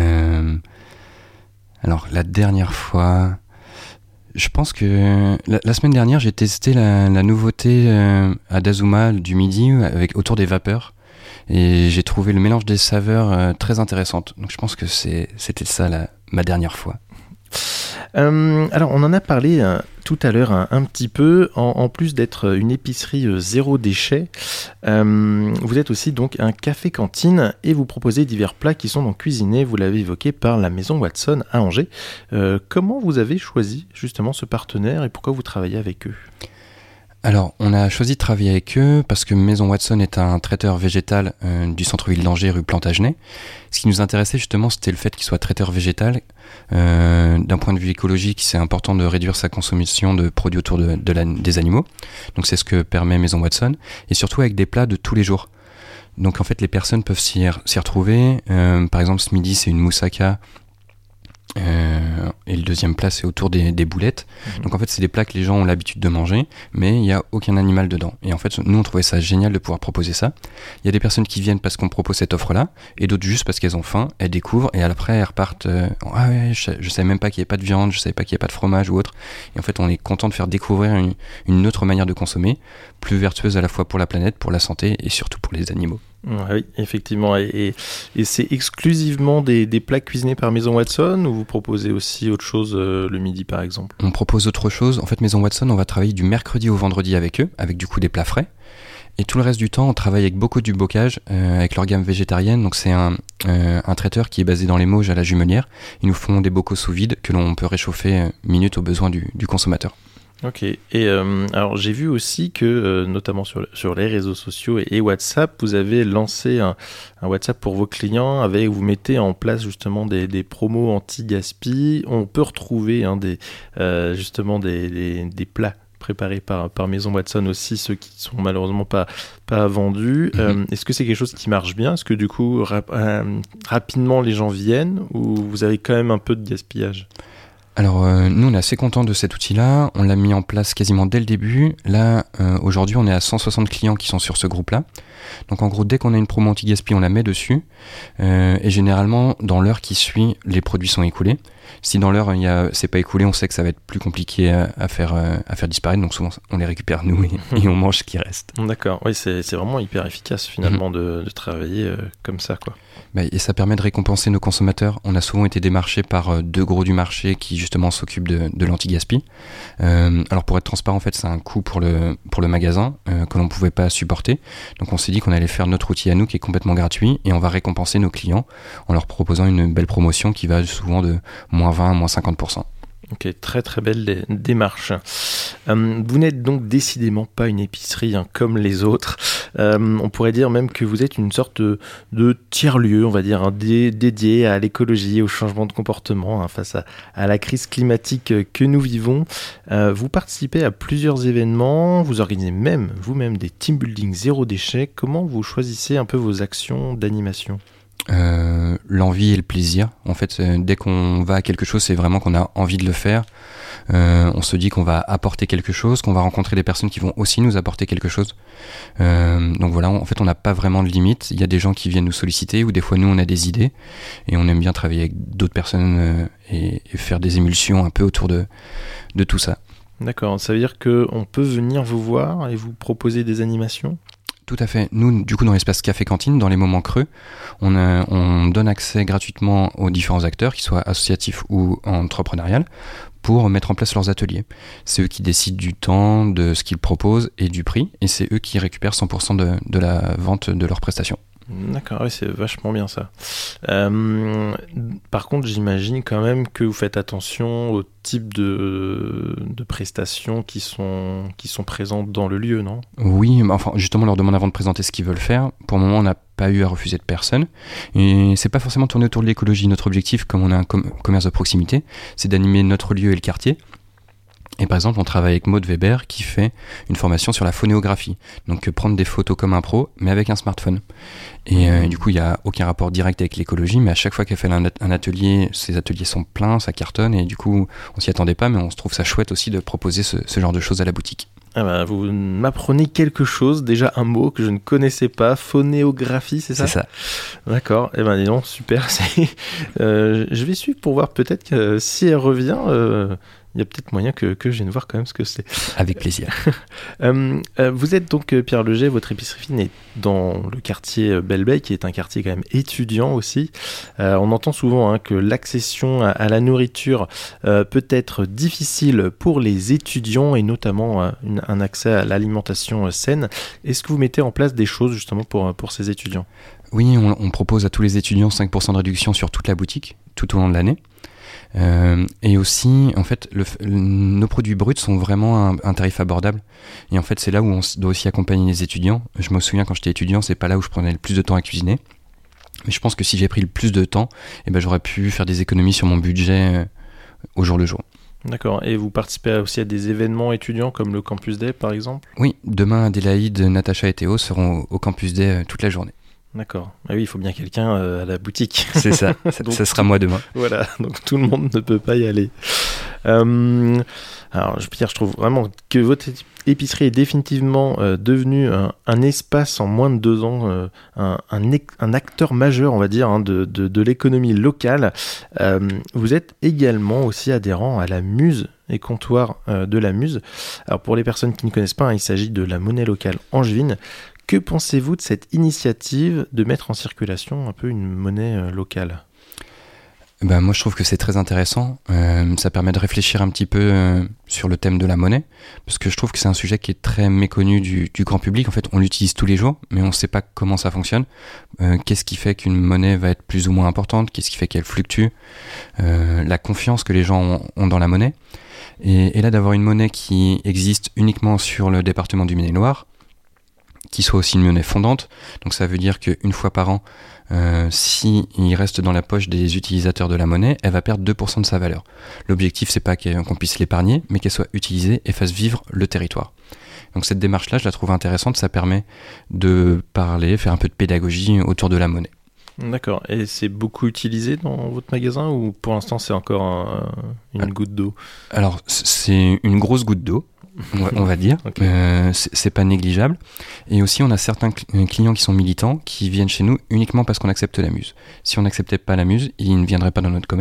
Alors la dernière fois, je pense que la semaine dernière, j'ai testé la nouveauté à Dazuma du midi autour des vapeurs. Et j'ai trouvé le mélange des saveurs très intéressante. Donc je pense que c'était ça ma dernière fois. Alors on en a parlé tout à l'heure un petit peu, en plus d'être une épicerie zéro déchet, vous êtes aussi donc un café-cantine et vous proposez divers plats qui sont donc cuisinés, vous l'avez évoqué, par la Maison Watson à Angers. Comment vous avez choisi justement ce partenaire et pourquoi vous travaillez avec eux ? Alors, on a choisi de travailler avec eux parce que Maison Watson est un traiteur végétal du centre-ville d'Angers, rue Plantagenet. Ce qui nous intéressait justement, c'était le fait qu'il soit traiteur végétal. D'un point de vue écologique, c'est important de réduire sa consommation de produits autour des animaux. Donc c'est ce que permet Maison Watson. Et surtout avec des plats de tous les jours. Donc en fait, les personnes peuvent s'y retrouver. Par exemple, ce midi, c'est une moussaka. Et le deuxième plat c'est autour des boulettes. Donc en fait c'est des plats que les gens ont l'habitude de manger, mais il n'y a aucun animal dedans. Et en fait nous on trouvait ça génial de pouvoir proposer ça. Il y a des personnes qui viennent parce qu'on propose cette offre là, et d'autres juste parce qu'elles ont faim, elles découvrent et après elles repartent ah ouais, je savais même pas qu'il n'y avait pas de viande, je savais pas qu'il n'y avait pas de fromage ou autre. Et en fait on est content de faire découvrir une autre manière de consommer, plus vertueuse à la fois pour la planète, pour la santé et surtout pour les animaux. Oui, effectivement. Et c'est exclusivement des plats cuisinés par Maison Watson ou vous proposez aussi autre chose le midi par exemple ? On propose autre chose. En fait, Maison Watson, on va travailler du mercredi au vendredi avec eux, avec du coup des plats frais. Et tout le reste du temps, on travaille avec beaucoup du bocage, avec leur gamme végétarienne. Donc c'est un traiteur qui est basé dans les Mauges à la Jumelière. Ils nous font des bocaux sous vide que l'on peut réchauffer minutes aux besoins du consommateur. Ok, et alors j'ai vu aussi que, notamment sur les réseaux sociaux et WhatsApp, vous avez lancé un WhatsApp pour vos clients, vous mettez en place justement des promos anti-gaspi. On peut retrouver justement des plats préparés par Maison Watson aussi, ceux qui sont malheureusement pas vendus. Est-ce que c'est quelque chose qui marche bien ? Est-ce que du coup, rapidement les gens viennent ou vous avez quand même un peu de gaspillage ? Alors nous on est assez contents de cet outil-là, on l'a mis en place quasiment dès le début. Là aujourd'hui on est à 160 clients qui sont sur ce groupe-là. Donc en gros dès qu'on a une promo anti-gaspi on la met dessus et généralement dans l'heure qui suit les produits sont écoulés. Si dans l'heure c'est pas écoulé, on sait que ça va être plus compliqué à faire disparaître, donc souvent on les récupère nous et on mange ce qui reste. D'accord, oui, c'est vraiment hyper efficace finalement de travailler comme ça, quoi. Et ça permet de récompenser nos consommateurs. On a souvent été démarchés par deux gros du marché qui justement s'occupent de l'anti-gaspi. Alors pour être transparent, en fait, c'est un coût pour le magasin que l'on ne pouvait pas supporter. Donc on s'est dit qu'on allait faire notre outil à nous qui est complètement gratuit et on va récompenser nos clients en leur proposant une belle promotion qui va souvent de moins 20 à moins 50%. Ok, très très belle démarche. Vous n'êtes donc décidément pas une épicerie comme les autres. On pourrait dire même que vous êtes une sorte de tiers-lieu, on va dire, dédié à l'écologie, au changement de comportement face à la crise climatique que nous vivons. Vous participez à plusieurs événements, vous organisez même vous-même des team building zéro déchet. Comment vous choisissez un peu vos actions d'animation ? L'envie et le plaisir. En fait, dès qu'on va à quelque chose, c'est vraiment qu'on a envie de le faire. On se dit qu'on va apporter quelque chose, qu'on va rencontrer des personnes qui vont aussi nous apporter quelque chose. Donc voilà, en fait, on n'a pas vraiment de limite. Il y a des gens qui viennent nous solliciter ou des fois, nous, on a des idées et on aime bien travailler avec d'autres personnes et faire des émulsions un peu autour de tout ça. D'accord, ça veut dire qu'on peut venir vous voir et vous proposer des animations ? Tout à fait. Nous, du coup, dans l'espace café-cantine, dans les moments creux, on donne accès gratuitement aux différents acteurs, qu'ils soient associatifs ou entrepreneuriales, pour mettre en place leurs ateliers. C'est eux qui décident du temps, de ce qu'ils proposent et du prix, et c'est eux qui récupèrent 100% de la vente de leurs prestations. D'accord, oui, c'est vachement bien ça. Par contre, j'imagine quand même que vous faites attention au type de prestations qui sont présentes dans le lieu, non ? Oui, enfin, justement, on leur demande avant de présenter ce qu'ils veulent faire. Pour le moment, on n'a pas eu à refuser de personne. Et c'est pas forcément tourné autour de l'écologie. Notre objectif, comme on a un commerce de proximité, c'est d'animer notre lieu et le quartier. Et par exemple, on travaille avec Maud Weber qui fait une formation sur la phonéographie. Donc prendre des photos comme un pro, mais avec un smartphone. Et du coup, il n'y a aucun rapport direct avec l'écologie, mais à chaque fois qu'elle fait un atelier, ces ateliers sont pleins, ça cartonne, et du coup, on s'y attendait pas, mais on se trouve ça chouette aussi de proposer ce genre de choses à la boutique. Ah bah, vous m'apprenez quelque chose, déjà un mot que je ne connaissais pas, phonéographie, c'est ça ? C'est ça. D'accord, eh ben dis donc, super. Je vais suivre pour voir peut-être que si elle revient, il y a peut-être moyen que je vienne voir quand même ce que c'est. Avec plaisir. Vous êtes donc Pierre Leger, votre épicerie fine est dans le quartier Belle-Bay, qui est un quartier quand même étudiant aussi. On entend souvent que l'accession à la nourriture peut être difficile pour les étudiants et notamment un accès à l'alimentation saine. Est-ce que vous mettez en place des choses justement pour ces étudiants ? Oui, on propose à tous les étudiants 5% de réduction sur toute la boutique, tout au long de l'année. Et aussi, en fait, nos produits bruts sont vraiment un tarif abordable. Et en fait, c'est là où on doit aussi accompagner les étudiants. Je me souviens, quand j'étais étudiant, c'est pas là où je prenais le plus de temps à cuisiner. Mais je pense que si j'ai pris le plus de temps, j'aurais pu faire des économies sur mon budget au jour le jour. D'accord. Et vous participez aussi à des événements étudiants comme le Campus Day, par exemple ? Oui, demain, Adélaïde, Natacha et Théo seront au Campus Day toute la journée. D'accord. Ah oui, il faut bien quelqu'un à la boutique. C'est ça. Donc, ça sera moi demain. Voilà, donc tout le monde ne peut pas y aller. Alors, Pierre, je trouve vraiment que votre épicerie est définitivement devenue un espace en moins de 2 ans, un acteur majeur, on va dire, de l'économie locale. Vous êtes également aussi adhérent à la Muse et comptoir de la Muse. Alors, pour les personnes qui ne connaissent pas, il s'agit de la monnaie locale angevine. Que pensez-vous de cette initiative de mettre en circulation un peu une monnaie locale ? Moi, je trouve que c'est très intéressant. Ça permet de réfléchir un petit peu sur le thème de la monnaie, parce que je trouve que c'est un sujet qui est très méconnu du grand public. En fait, on l'utilise tous les jours, mais on ne sait pas comment ça fonctionne. Qu'est-ce qui fait qu'une monnaie va être plus ou moins importante ? Qu'est-ce qui fait qu'elle fluctue ? La confiance que les gens ont dans la monnaie. Et là, d'avoir une monnaie qui existe uniquement sur le département du Maine-et-Loire, qui soit aussi une monnaie fondante. Donc ça veut dire qu'une fois par an, si il reste dans la poche des utilisateurs de la monnaie, elle va perdre 2% de sa valeur. L'objectif, c'est pas qu'on puisse l'épargner, mais qu'elle soit utilisée et fasse vivre le territoire. Donc cette démarche-là, je la trouve intéressante. Ça permet de parler, faire un peu de pédagogie autour de la monnaie. D'accord. Et c'est beaucoup utilisé dans votre magasin ou pour l'instant c'est encore une goutte d'eau ? Alors c'est une grosse goutte d'eau. On va dire, okay. C'est pas négligeable. Et aussi on a certains clients qui sont militants qui viennent chez nous uniquement parce qu'on accepte la Muse. Si on n'acceptait pas la Muse, ils ne viendraient pas dans notre commerce.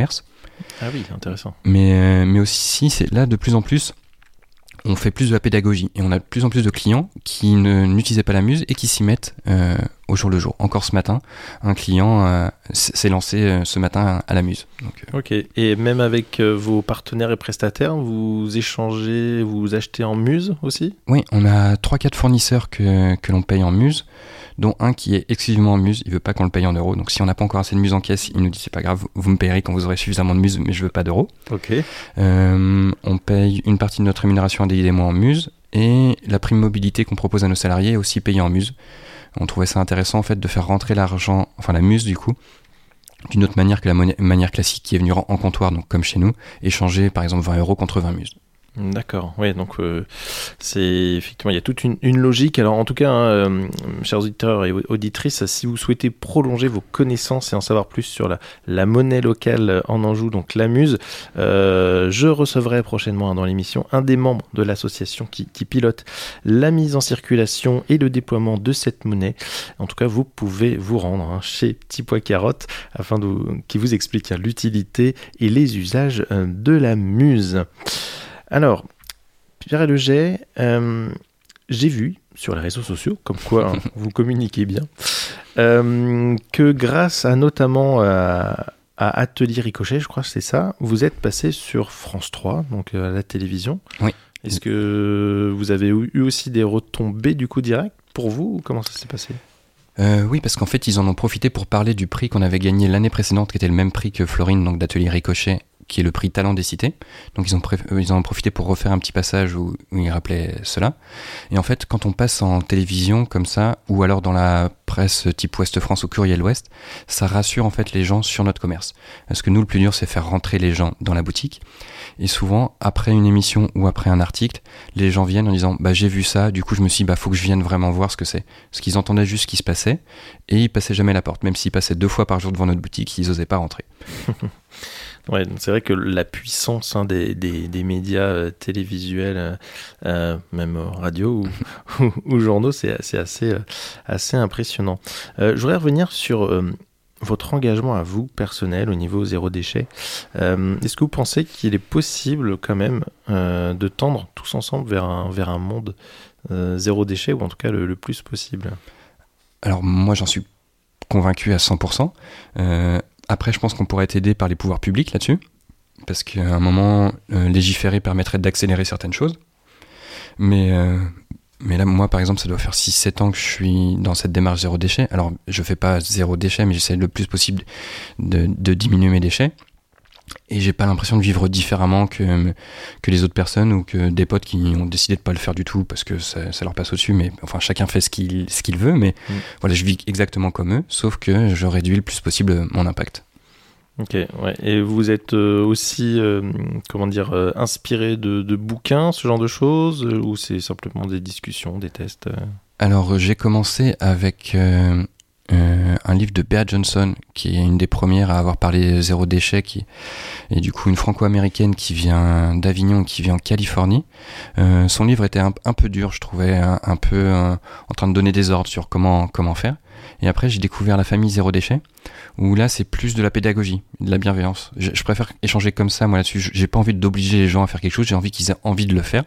Ah oui, intéressant. Mais aussi, c'est là de plus en plus, on fait plus de la pédagogie et on a de plus en plus de clients qui n'utilisaient pas la Muse et qui s'y mettent au jour le jour. Encore ce matin, un client s'est lancé ce matin à la Muse. Donc, Ok, et même avec vos partenaires et prestataires, vous échangez, vous achetez en Muse aussi ? Oui, on a 3-4 fournisseurs que l'on paye en Muse, dont un qui est exclusivement en Muse, il veut pas qu'on le paye en euros. Donc si on n'a pas encore assez de Muse en caisse, il nous dit c'est pas grave, vous me payerez quand vous aurez suffisamment de Muse, mais je veux pas d'euros. Ok. On paye une partie de notre rémunération indéliée des mois en Muse, et la prime mobilité qu'on propose à nos salariés est aussi payée en Muse. On trouvait ça intéressant en fait de faire rentrer l'argent, enfin la Muse du coup, d'une autre manière que la manière classique qui est venue en comptoir, donc comme chez nous, échanger par exemple 20 euros contre 20 Muses. D'accord, oui, donc c'est effectivement, il y a toute une logique. Alors en tout cas, chers auditeurs et auditrices, si vous souhaitez prolonger vos connaissances et en savoir plus sur la monnaie locale en Anjou, donc la Muse, je recevrai prochainement dans l'émission un des membres de l'association qui pilote la mise en circulation et le déploiement de cette monnaie. En tout cas, vous pouvez vous rendre chez Petit Pois Carotte afin qu'il vous explique l'utilité et les usages de la Muse. Alors, Pierre Leget, j'ai vu sur les réseaux sociaux, comme quoi vous communiquez bien, que grâce à notamment à Atelier Ricochet, je crois que c'est ça, vous êtes passé sur France 3, donc à la télévision. Oui. Est-ce que vous avez eu aussi des retombées du coup direct pour vous, ou comment ça s'est passé ? Oui, parce qu'en fait, ils en ont profité pour parler du prix qu'on avait gagné l'année précédente, qui était le même prix que Florine, donc d'Atelier Ricochet, qui est le prix Talent des Cités. Donc ils en ont profité pour refaire un petit passage où ils rappelaient cela. Et en fait, quand on passe en télévision comme ça, ou alors dans la presse type Ouest France ou Courriel Ouest, ça rassure en fait les gens sur notre commerce. Parce que nous, le plus dur, c'est faire rentrer les gens dans la boutique. Et souvent, après une émission ou après un article, les gens viennent en disant « j'ai vu ça, du coup je me suis dit faut que je vienne vraiment voir ce que c'est ». Parce qu'ils entendaient juste ce qui se passait, et ils passaient jamais la porte. Même s'ils passaient 2 fois par jour devant notre boutique, ils n'osaient pas rentrer. Ouais, c'est vrai que la puissance des médias télévisuels, même radio ou journaux, c'est assez impressionnant. Je voudrais revenir sur votre engagement à vous, personnel, au niveau zéro déchet. Est-ce que vous pensez qu'il est possible quand même de tendre tous ensemble vers un monde zéro déchet, ou en tout cas le plus possible ? Alors moi, j'en suis convaincu à 100%. Après, je pense qu'on pourrait être aidé par les pouvoirs publics là-dessus, parce qu'à un moment, légiférer permettrait d'accélérer certaines choses. Mais là, moi, par exemple, ça doit faire 6-7 ans que je suis dans cette démarche zéro déchet. Alors, je fais pas zéro déchet, mais j'essaie le plus possible de diminuer mes déchets. Et j'ai pas l'impression de vivre différemment que les autres personnes, ou que des potes qui ont décidé de pas le faire du tout parce que ça leur passe au-dessus. Mais enfin, chacun fait ce qu'il veut. Mais voilà, je vis exactement comme eux, sauf que je réduis le plus possible mon impact. Ok, ouais. Et vous êtes aussi, inspiré de bouquins, ce genre de choses, ou c'est simplement des discussions, des tests Alors, j'ai commencé avec un livre de Bea Johnson, qui est une des premières à avoir parlé zéro déchet, et du coup une franco-américaine qui vient d'Avignon, qui vit en Californie. Son livre était un peu dur, je trouvais, un peu en train de donner des ordres sur comment faire. Et après, j'ai découvert La famille zéro déchet, où là, c'est plus de la pédagogie, de la bienveillance. Je préfère échanger comme ça, moi, là-dessus. J'ai pas envie d'obliger les gens à faire quelque chose, j'ai envie qu'ils aient envie de le faire.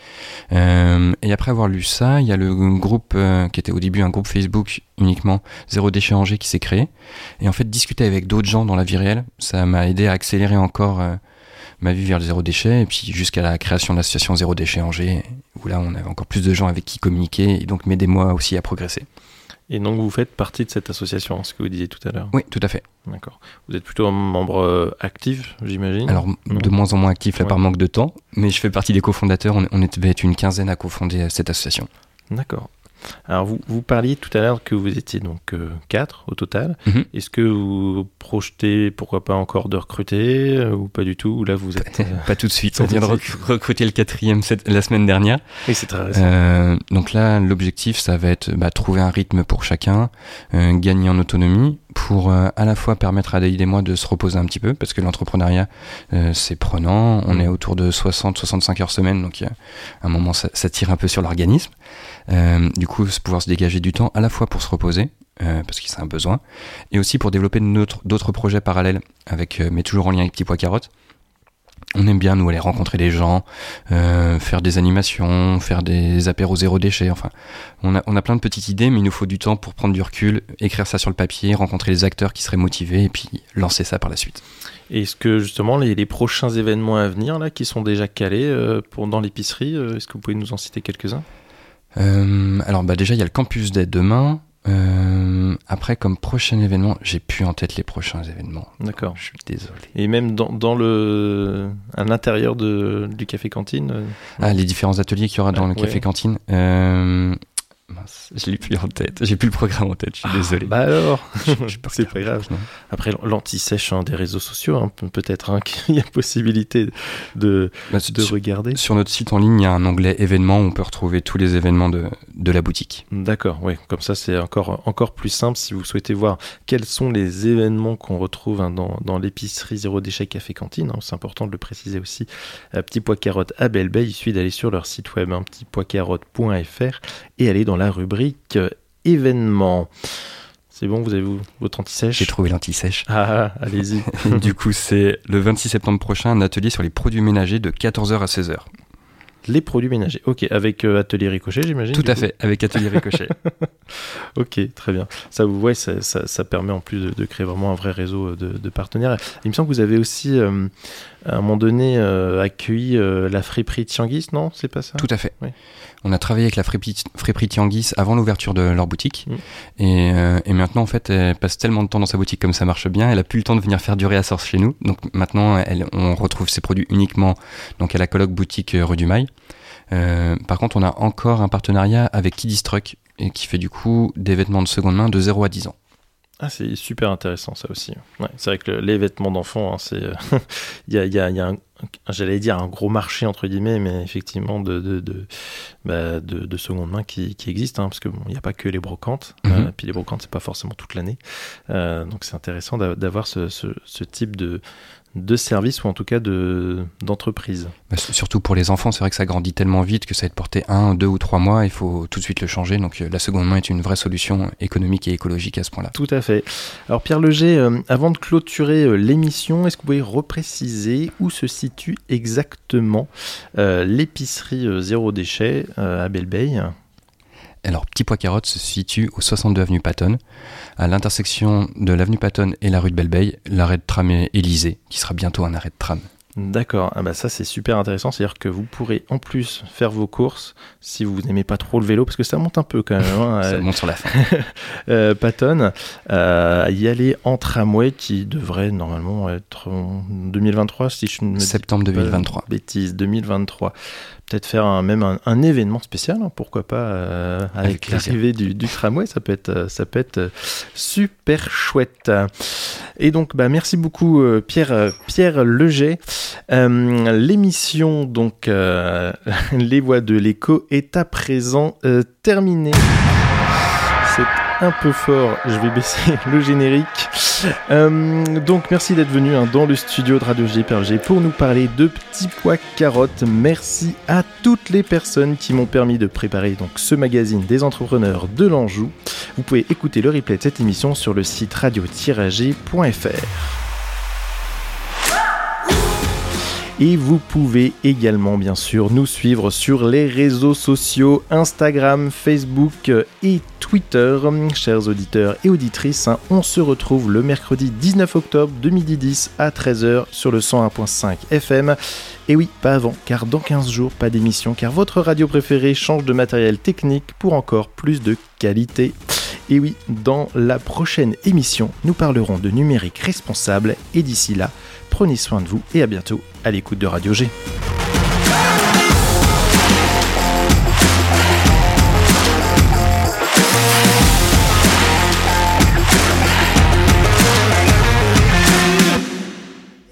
Et après avoir lu ça, il y a le groupe qui était au début un groupe Facebook uniquement Zéro Déchet Angers qui s'est créé. Et en fait, discuter avec d'autres gens dans la vie réelle, ça m'a aidé à accélérer encore ma vie vers le zéro déchet, et puis jusqu'à la création de l'association Zéro Déchet Angers, où là, on avait encore plus de gens avec qui communiquer, et donc m'aider moi aussi à progresser. Et donc vous faites partie de cette association, ce que vous disiez tout à l'heure. Oui, tout à fait. D'accord. Vous êtes plutôt un membre actif, j'imagine ? Alors, de moins en moins actif, là, par manque de temps, mais je fais partie des cofondateurs. On devait être une quinzaine à cofonder cette association. D'accord. Alors, vous parliez tout à l'heure que vous étiez donc 4 au total. Mm-hmm. Est-ce que vous projetez, pourquoi pas, encore de recruter ou pas du tout ? Ou là, vous êtes... Pas tout de suite. On vient de recruter le 4e la semaine dernière. Oui, c'est très récent. Donc là, l'objectif, ça va être trouver un rythme pour chacun, gagner en autonomie, pour à la fois permettre à Daïd et moi de se reposer un petit peu, parce que l'entrepreneuriat, c'est prenant. On est autour de 60-65 heures semaine, donc à un moment, ça tire un peu sur l'organisme. Du coup, pouvoir se dégager du temps à la fois pour se reposer parce que c'est un besoin, et aussi pour développer d'autres projets parallèles, mais toujours en lien avec Petit Pois Carotte. On aime bien, nous, aller rencontrer des gens, faire des animations, faire des apéros zéro déchet, enfin, on a plein de petites idées, mais il nous faut du temps pour prendre du recul, écrire ça sur le papier, rencontrer les acteurs qui seraient motivés, et puis lancer ça par la suite. Et est-ce que, justement, les prochains événements à venir, là, qui sont déjà calés dans l'épicerie, est-ce que vous pouvez nous en citer quelques-uns ? Alors, déjà, il y a le Campus Day demain. Après, comme prochain événement, j'ai plus en tête les prochains événements. D'accord. Je suis désolé. Et même à l'intérieur du café cantine. Les différents ateliers qu'il y aura dans le café cantine. Mince, je l'ai plus en tête. J'ai plus le programme en tête. Je suis désolé. Bah alors, c'est pas grave. Après, l'anti-sèche des réseaux sociaux, peut-être qu'il y a possibilité de regarder. Sur notre site en ligne, il y a un onglet événements où on peut retrouver tous les événements de la boutique. D'accord, oui. Comme ça, c'est encore plus simple si vous souhaitez voir quels sont les événements qu'on retrouve dans l'épicerie Zéro Déchet Café Cantine. C'est important de le préciser aussi. Petit Pois Carotte à Belle-Baie, il suffit d'aller sur leur site web, petitpoiscarotte.fr, et aller dans la rubrique événements. C'est bon, vous avez votre anti-sèche ? J'ai trouvé l'anti-sèche. Allez-y. Du coup, c'est le 26 septembre prochain, un atelier sur les produits ménagers de 14h à 16h. Les produits ménagers, ok, avec Atelier Ricochet, j'imagine. Tout à fait, avec Atelier Ricochet. Ok, très bien. Ça permet en plus de créer vraiment un vrai réseau de partenaires. Il me semble que vous avez aussi, à un moment donné, accueilli la friperie Tianguis, non ? C'est pas ça ? Tout à fait. Oui. On a travaillé avec la friperie Tianguis avant l'ouverture de leur boutique. Et maintenant, en fait, elle passe tellement de temps dans sa boutique comme ça marche bien, elle a plus le temps de venir faire du réassort chez nous. Donc maintenant, on retrouve ses produits uniquement à la coloc boutique rue du Mail. Par contre, on a encore un partenariat avec Kidistruck, qui fait du coup des vêtements de seconde main de 0 à 10 ans. C'est super intéressant ça aussi. Ouais, c'est vrai que les vêtements d'enfants, il y a un gros marché entre guillemets, mais effectivement de seconde main qui existe, parce que il n'y a pas que les brocantes. Puis les brocantes, c'est pas forcément toute l'année. Donc c'est intéressant d'avoir ce type de service, ou en tout cas d'entreprise. Surtout pour les enfants, c'est vrai que ça grandit tellement vite que ça va être porté 1, 2 ou 3 mois, il faut tout de suite le changer. Donc la seconde main est une vraie solution économique et écologique à ce point-là. Tout à fait. Alors Pierre Leger, avant de clôturer l'émission, est-ce que vous pouvez repréciser où se situe exactement l'épicerie Zéro Déchet à Belle-Baie ? Alors, Petit Pois Carotte se situe au 62 avenue Patton, à l'intersection de l'avenue Patton et la rue de Belle-Baie, l'arrêt de tram Élysée, qui sera bientôt un arrêt de tram. D'accord, ça c'est super intéressant, c'est-à-dire que vous pourrez en plus faire vos courses si vous n'aimez pas trop le vélo, parce que ça monte un peu quand même. Ça monte sur la fin. Patton, y aller en tramway qui devrait normalement être en 2023, si je ne me septembre 2023. Bêtise, 2023. Peut-être faire même un événement spécial, pourquoi pas, avec l'arrivée du tramway, ça peut être super chouette. Et donc, merci beaucoup Pierre Leger. L'émission, donc, Les Voix de l'écho, est à présent terminée. C'est un peu fort, je vais baisser le générique. Donc merci d'être venu dans le studio de Radio GPRG pour nous parler de Petit Pois Carotte. Merci à toutes les personnes qui m'ont permis de préparer donc ce magazine des entrepreneurs de l'Anjou. Vous pouvez écouter le replay de cette émission sur le site radio-g.fr. Et vous pouvez également, bien sûr, nous suivre sur les réseaux sociaux Instagram, Facebook et Twitter. Chers auditeurs et auditrices, on se retrouve le mercredi 19 octobre 2010 à 13h sur le 101.5 FM. Et oui, pas avant, car dans 15 jours, pas d'émission, car votre radio préférée change de matériel technique pour encore plus de qualité. Et oui, dans la prochaine émission, nous parlerons de numérique responsable. Et d'ici là, prenez soin de vous et à bientôt à l'écoute de Radio G.